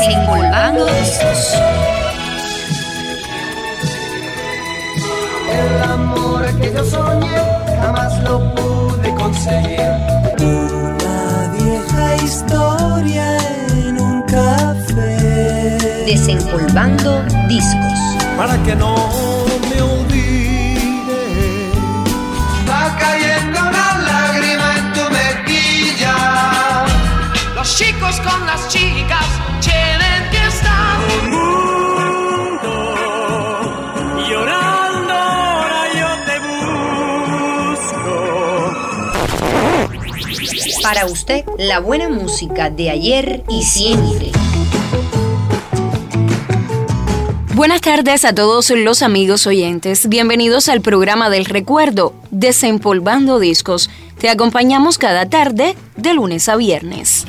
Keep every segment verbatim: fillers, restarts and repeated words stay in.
Desempolvando Discos. El amor que yo soñé jamás lo pude conseguir. Una vieja historia en un café. Desempolvando Discos. Para que no me olvide. Va cayendo una lágrima en tu mejilla. Los chicos con las chicas tienen que estar. El mundo llorando, ahora yo te busco. Para usted, la buena música de ayer y siempre. Buenas tardes a todos los amigos oyentes. Bienvenidos al programa del recuerdo, Desempolvando Discos. Te acompañamos cada tarde, de lunes a viernes.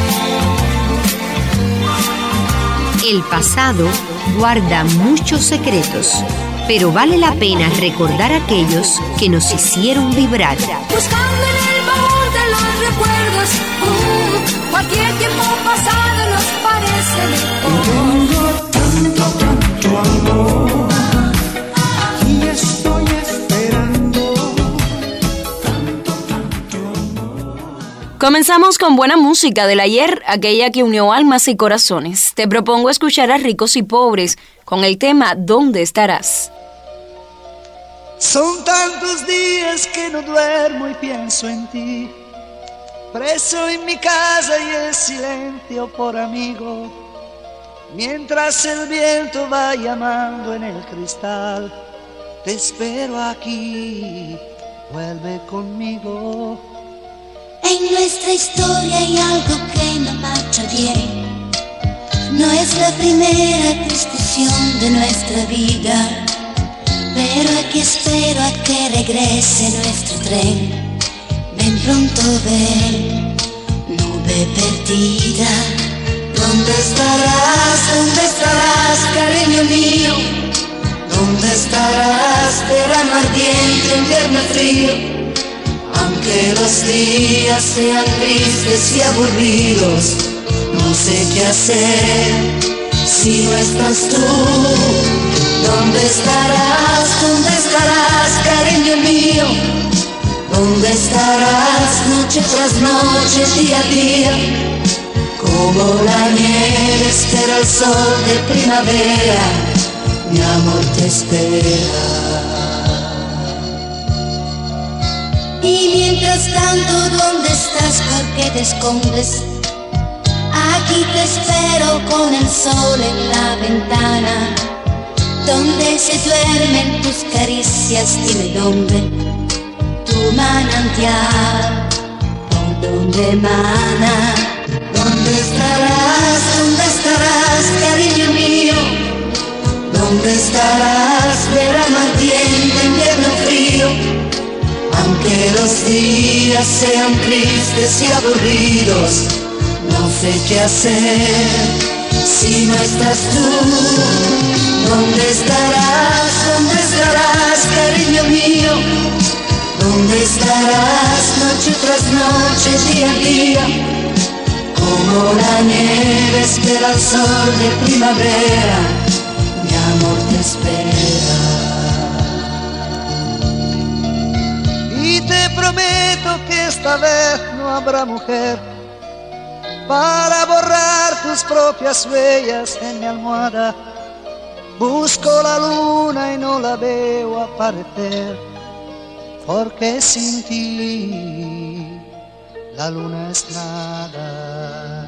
El pasado guarda muchos secretos, pero vale la pena recordar aquellos que nos hicieron vibrar. Buscando en el baúl de los recuerdos, uh, cualquier tiempo pasado nos parece mejor. Tanto, tanto amor, y estoy esperando. Tanto, tanto amor. Comenzamos con buena música del ayer, aquella que unió almas y corazones. Te propongo escuchar a Ricos y Pobres con el tema ¿Dónde estarás? Son tantos días que no duermo y pienso en ti, preso en mi casa y el silencio por amigo, mientras el viento va llamando en el cristal. Te espero aquí, vuelve conmigo. En nuestra historia hay algo que no marcha bien. No es la primera discusión de nuestra vida, pero aquí espero a que regrese nuestro tren. Ven pronto, ven, nube perdida. ¿Dónde estarás? ¿Dónde estarás, cariño mío? ¿Dónde estarás, verano ardiente, invierno frío? Aunque los días sean tristes y aburridos, no sé qué hacer si no estás tú. ¿Dónde estarás? ¿Dónde estarás, cariño mío? ¿Dónde estarás, noche tras noche, día a día? Como la nieve espera el sol de primavera, mi amor te espera. Y mientras tanto, ¿dónde estás? ¿Por qué te escondes? Aquí te espero con el sol en la ventana, donde se duermen tus caricias, dime dónde, tu manantial, por donde emana. ¿Dónde estarás? ¿Dónde estarás, cariño mío? ¿Dónde estarás, verano ardiente, invierno frío? Aunque los días sean tristes y aburridos, no sé qué hacer si no estás tú. ¿Dónde estarás? ¿Dónde estarás, cariño mío? ¿Dónde estarás, noche tras noche, día a día? Como la nieve espera el sol de primavera, mi amor te espera. Y te prometo que esta vez no habrá mujer para borrar tus propias huellas en mi almohada. Busco la luna y no la veo aparecer, porque sin ti la luna es nada.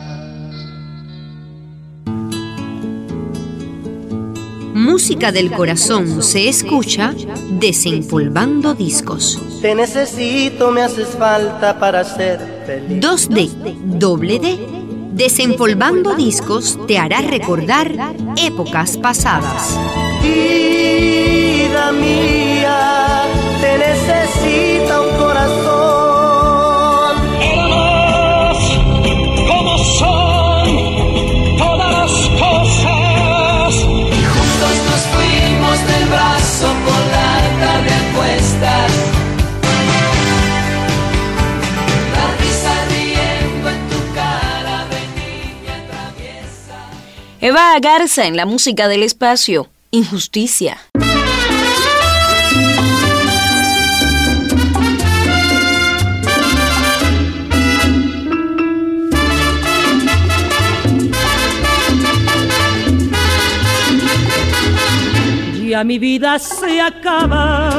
Música del corazón se escucha Desempolvando Discos. Te necesito, me haces falta para ser feliz. dos D, doble D. Desempolvando Discos te hará recordar épocas pasadas. Vida mía, te necesita un corazón. Éramos como son todas las cosas. Y juntos nos fuimos del brazo por la tarde a cuestas. Eva Garza en la música del espacio, Injusticia. Ya mi vida se acaba,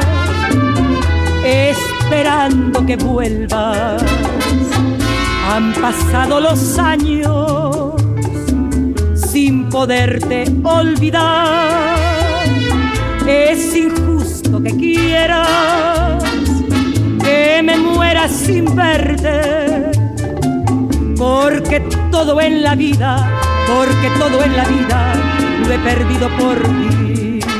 esperando que vuelvas. Han pasado los años sin poderte olvidar. Es injusto que quieras que me muera sin verte, porque todo en la vida, porque todo en la vida lo he perdido por ti.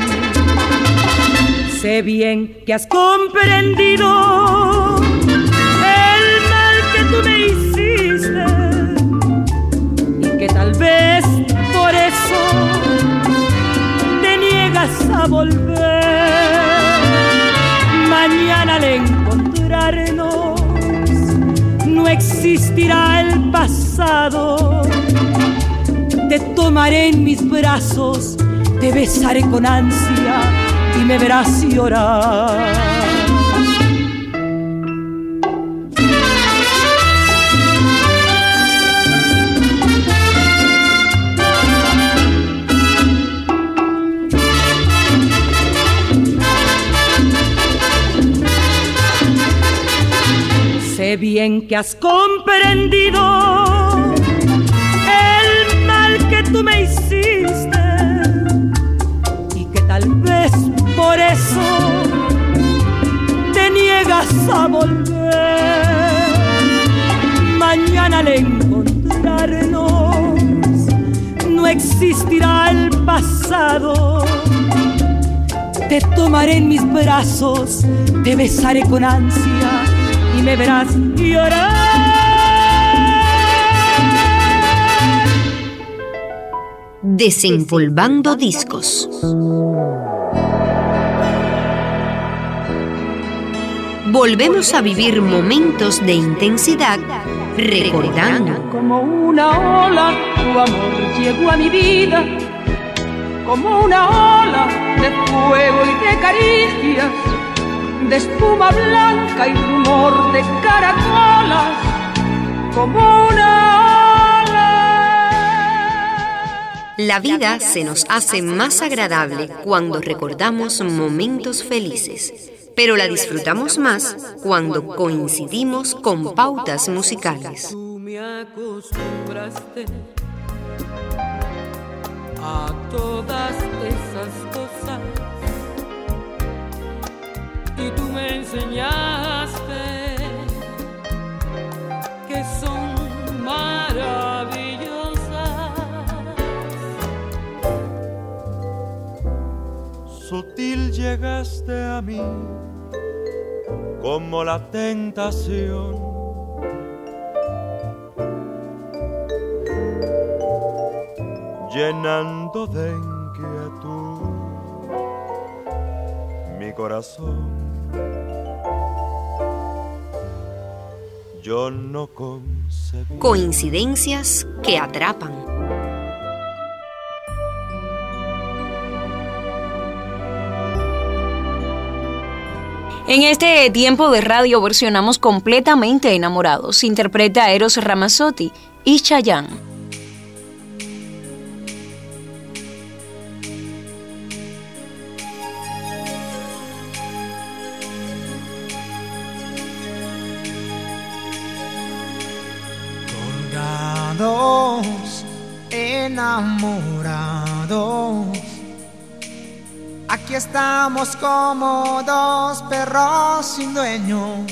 Sé bien que has comprendido el mal que tú me hiciste y que tal vez por eso te niegas a volver. Mañana al encontrarnos no existirá el pasado. Te tomaré en mis brazos, te besaré con ansia y me verás llorar. Sé bien que has comprendido el mal que tú me hiciste y que tal vez por eso te niegas a volver. Mañana al encontrarnos no existirá el pasado. Te tomaré en mis brazos, te besaré con ansia y me verás llorar. Desempolvando discos. Volvemos a vivir momentos de intensidad recordando. Como una ola, tu amor llegó a mi vida, como una ola de fuego y de caricias, de espuma blanca y rumor de caracolas, como una ola. La vida se nos hace más agradable cuando recordamos momentos felices, pero la disfrutamos más cuando coincidimos con pautas musicales. Tú me acostumbraste a todas esas cosas y tú me enseñaste que son maravillosas. Sutil llegaste a mí como la tentación, llenando de inquietud mi corazón. Yo no concebí coincidencias que atrapan. En este tiempo de radio versionamos Completamente Enamorados. Interpreta a Eros Ramazzotti y Chayanne. Colgados, enamorados, aquí estamos como dos perros sin dueño.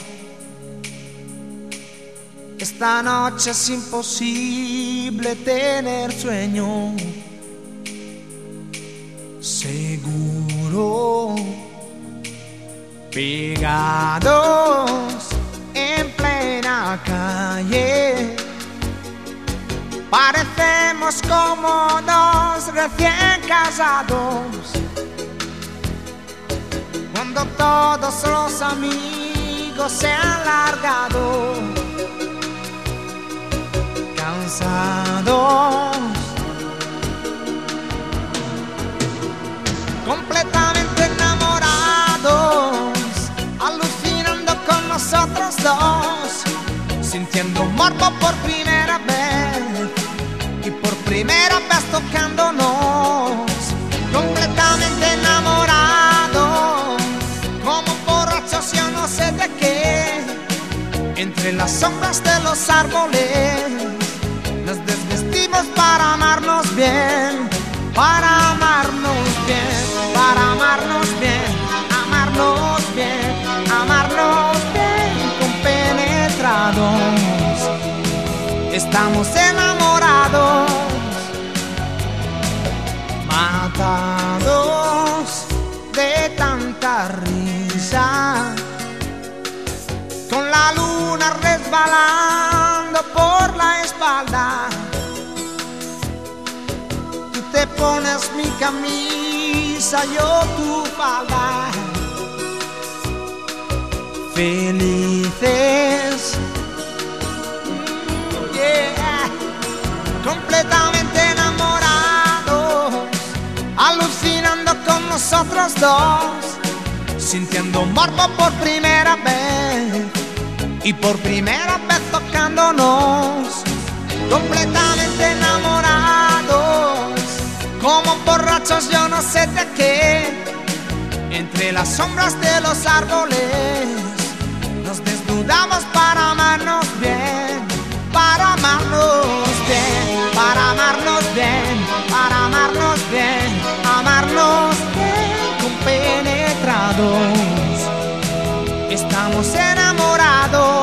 Esta noche es imposible tener sueño. Seguro, pegados en plena calle, parecemos como dos recién casados. Cuando todos los amigos se han largado, cansados nosotros dos, sintiendo morbo por primera vez y por primera vez tocándonos, completamente enamorados, como borrachos yo no sé de qué, entre las sombras de los árboles nos desvestimos para amarnos bien, para amarnos bien, para amarnos bien, amarnos bien, amarnos bien, compenetrados, estamos enamorados, matados de tanta risa, con la luna resbalando por la espalda. Tú te pones mi camisa, yo tu falda. Felices, yeah, completamente enamorados, alucinando con nosotros dos, sintiendo morbo por primera vez y por primera vez tocándonos, completamente enamorados, como borrachos yo no sé de qué, entre las sombras de los árboles nos desnudamos para amarnos bien, para amarnos bien, para amarnos bien, para amarnos bien, amarnos bien, compenetrados, estamos enamorados.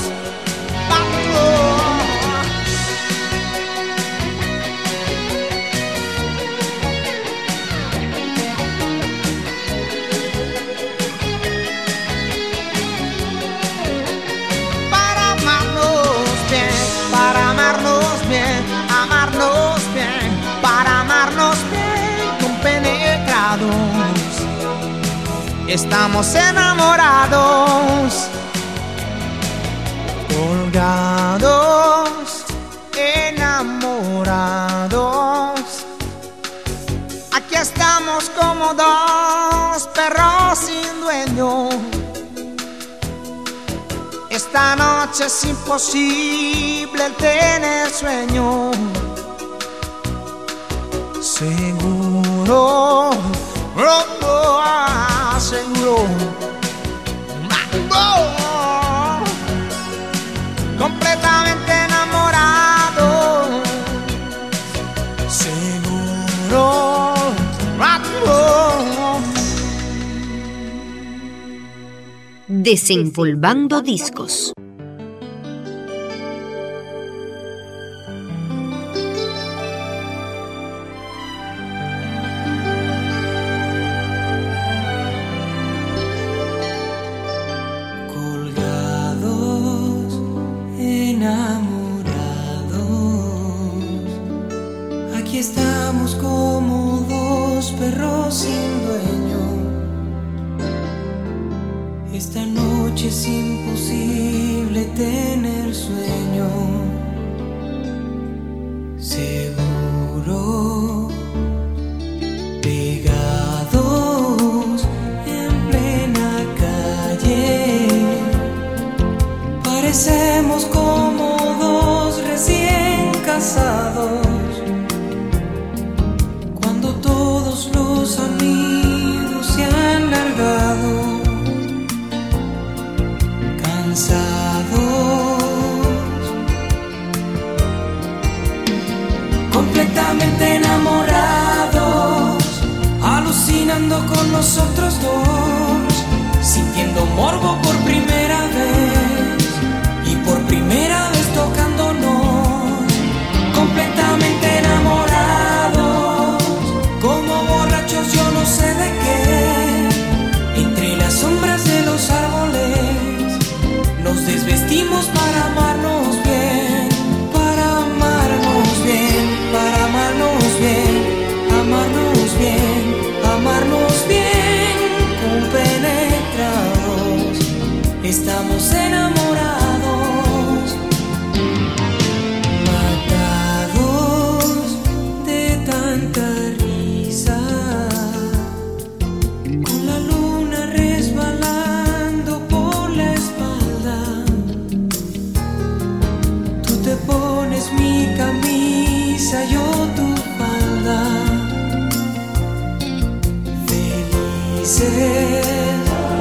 Para amarnos bien, para amarnos bien, amarnos bien, para amarnos bien, compenetrados, estamos enamorados, colgados, enamorados. Aquí estamos como dos perros sin dueño. Esta noche es imposible el tener sueño. Seguro, oh, oh, seguro, oh, completamente enamorado, seguro, oh. Desempolvando discos. Completamente enamorados, alucinando con nosotros dos, sintiendo morbo por primera vez y por primera vez tocándonos, completamente enamorados, como borrachos yo no sé de qué, entre las sombras de los árboles nos desvestimos para amarnos bien, para amarnos bien, para amarnos bien, amarnos bien, amarnos bien, compenetrados, estamos enamorados, matados de tanta risa, con la luna resbalando por la espalda. te pones mi camisa, yo tu falda. Felices,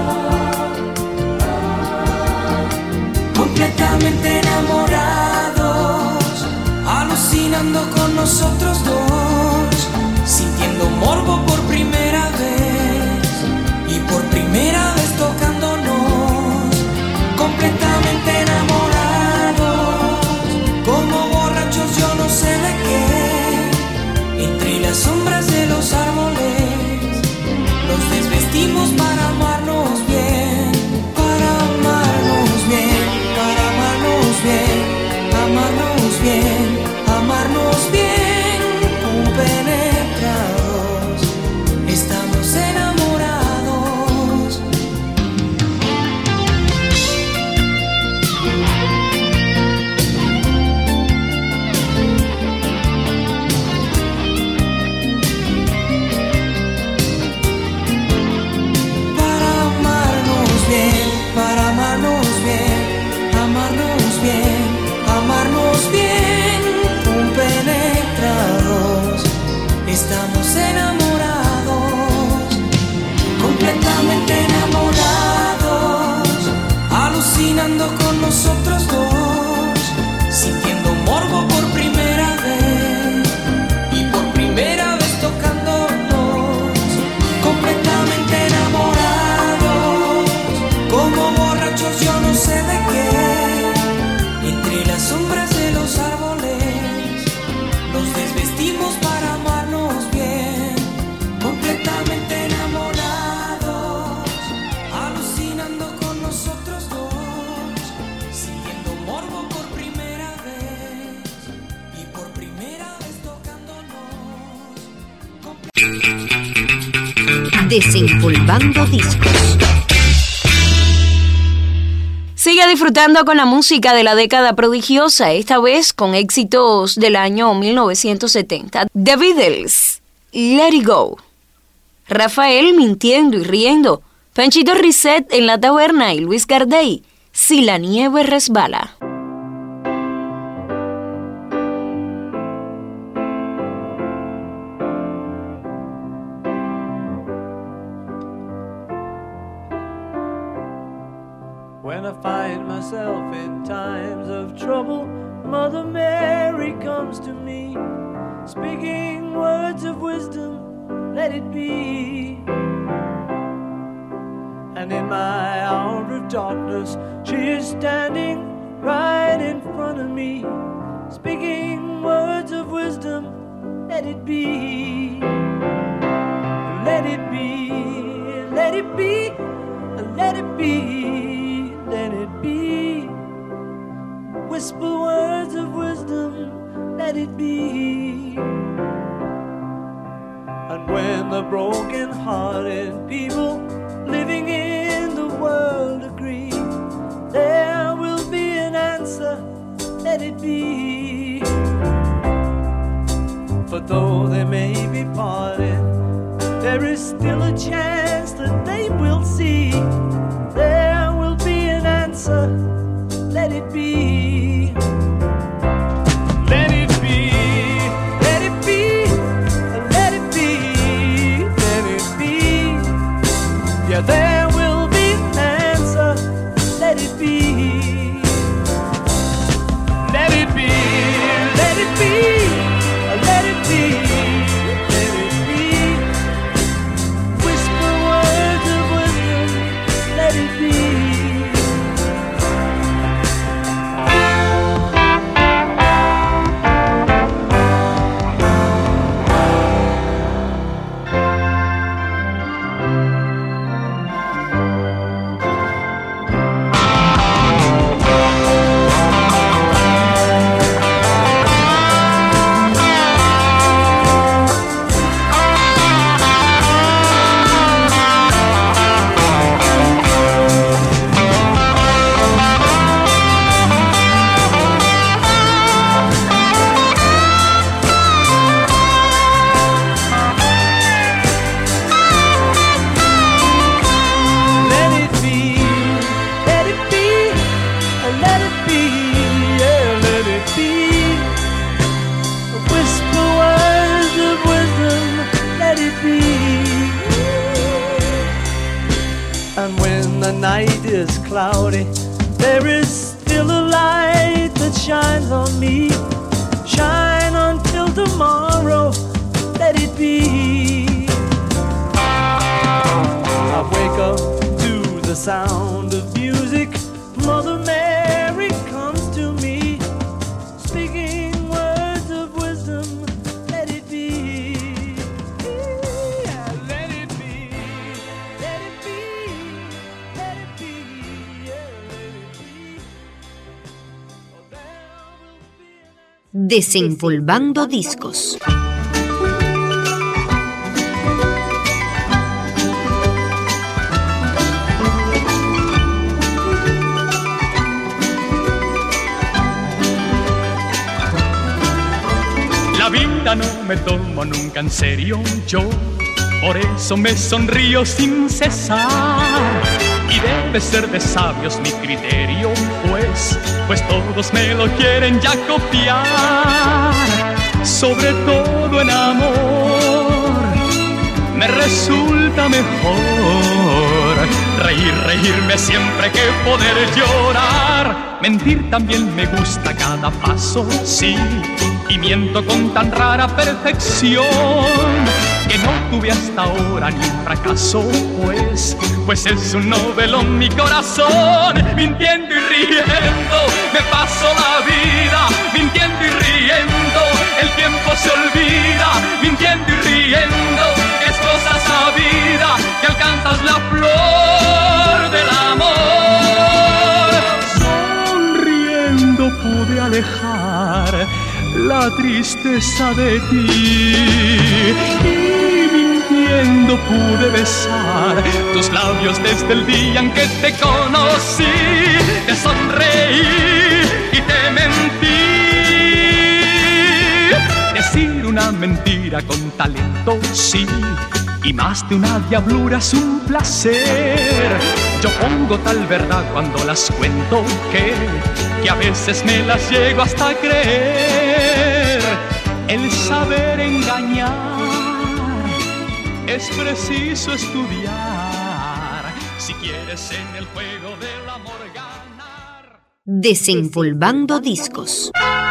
completamente enamorados, alucinando con nosotros dos, sintiendo morbo por primera vez y por primera vez tocándonos, completamente enamorados, como borrachos yo no sé de qué, entre las sombras de los árboles, nos desvestimos para amarnos bien, para amarnos bien, para amarnos bien, amarnos bien, amarnos bien, compenetrados, estamos enamorados. Para amarnos bien, para amarnos bien, amarnos bien, amarnos bien, compenetrados, estamos enamorados, completamente enamorados, alucinando con nosotros dos, sintiendo morbo por primera vez y por primera vez tocándonos, completamente enamorados, como borrachos yo no sé de qué, entre las sombras de los árboles, nos desvestimos para amarnos bien, completamente enamorados, alucinando con nosotros dos, sintiendo morbo por primera vez y por primera vez tocándonos. Desempolvando discos. Sigue disfrutando con la música de la década prodigiosa, esta vez con éxitos del año mil novecientos setenta. The Beatles, Let It Go. Rafael mintiendo y riendo. Panchito Risset en la taberna y Luis Gardey, Si la nieve resbala. When I find myself in times of trouble, Mother Mary comes to me, speaking words of wisdom, let it be. And in my hour of darkness, she is standing right in front of me, speaking words of wisdom, let it be. Let it be, let it be, let it be, let it be. Whisper words of wisdom, let it be. And when the broken-hearted people living in the world agree, there will be an answer, let it be. For though they may be parted, there is still a chance that they will see. There will be an answer, let it be. Let it be, let it be, let it be, let it be. Yeah, there will be an answer, let it be. Let it be, let it be, let it be, let it be. Whisper words of wisdom, the night is cloudy, there is still a light that shines on me. Shine until tomorrow, let it be. I wake up to the sound of music. Mother Mary comes to me, speaking words of wisdom. Let it be. Yeah, let it be. Let it be. Let it be. Yeah, let it be. Oh, there will be an... Desempolvando discos. La vida no me tomo nunca en serio yo, por eso me sonrío sin cesar. Y debe ser de sabios mi criterio, pues, pues todos me lo quieren ya copiar. Sobre todo en amor, me resulta mejor reír, reírme siempre que poder llorar. Mentir también me gusta cada paso, sí, y miento con tan rara perfección que no tuve hasta ahora ni un fracaso, pues, pues es un novelón mi corazón. Mintiendo y riendo, me paso la vida, mintiendo y riendo, el tiempo se olvida, mintiendo y riendo, es cosa sabida que alcanzas la flor del amor. Sonriendo pude alejar la tristeza de ti y mintiendo pude besar tus labios desde el día en que te conocí. Te sonreí y te mentí. Decir una mentira con talento, sí, y más de una diablura es un placer. Yo pongo tal verdad cuando las cuento que, que a veces me las llego hasta creer. El saber engañar es preciso estudiar si quieres en el juego del amor ganar. Desempolvando discos.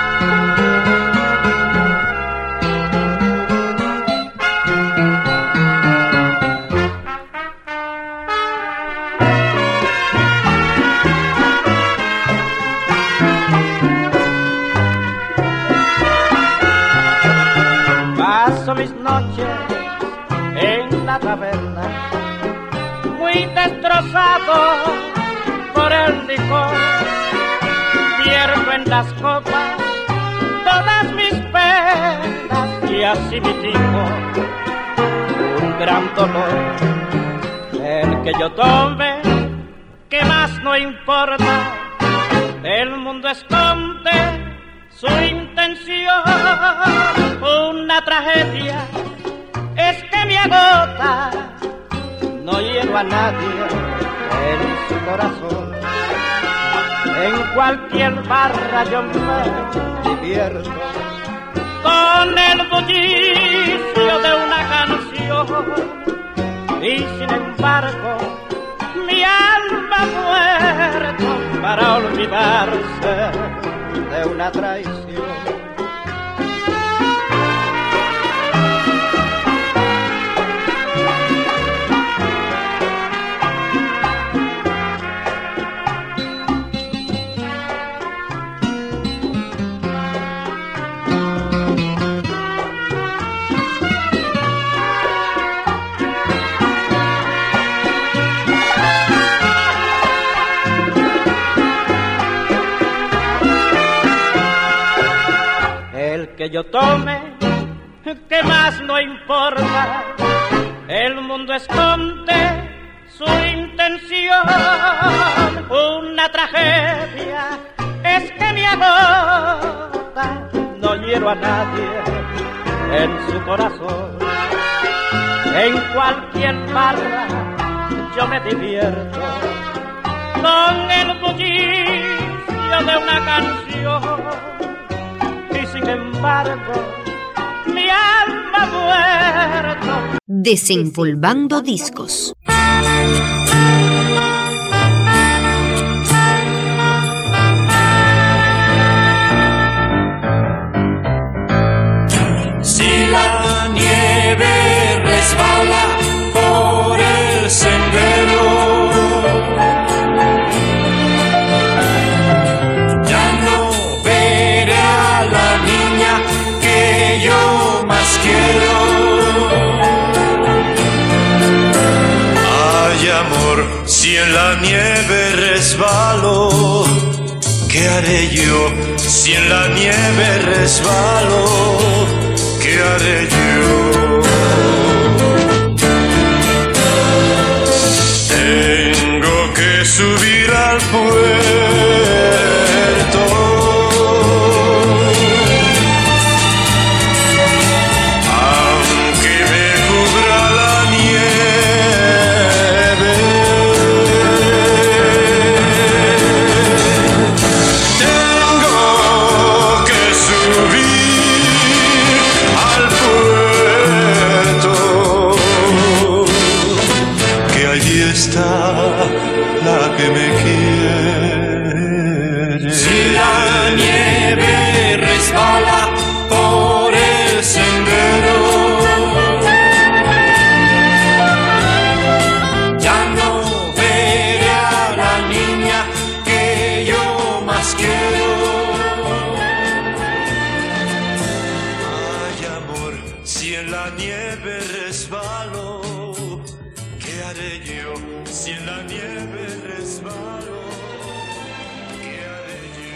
Mis noches en la taberna, muy destrozado por el licor, vierto en las copas todas mis penas y así mitigo un gran dolor. El que yo tome, que más no importa, el mundo esconde su intención. Una tragedia es que me agota, no hiero a nadie en su corazón. En cualquier barra yo me divierto con el bullicio de una canción. Y sin embargo mi alma ha muerto para olvidarse de una traición. Que yo tome, que más no importa, el mundo esconde su intención. Una tragedia es que me agota, no hiero a nadie en su corazón. En cualquier barra yo me divierto con el bullicio de una canción. Sin embargo, mi alma muerto. Desempolvando discos. nieve resbalo, ¿qué haré yo? Si en la nieve resbalo, ¿qué haré yo? Tengo que subir al puerto, aunque me cubra la nieve. Tengo que subir al puerto, que allí está la que me quiere. Si la nieve resbala por el sendero, ya no veré a la niña que yo más quiero. Ay, amor, si en la nieve resbalo, ¿qué haré yo? Si en la nieve resbalo, ¿qué haré yo?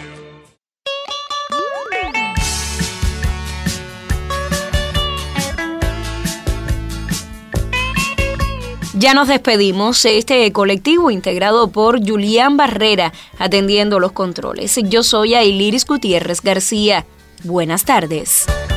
Ya nos despedimos. Este colectivo integrado por Julián Barrera atendiendo los controles. Yo soy Ailiris Gutiérrez García. Buenas tardes.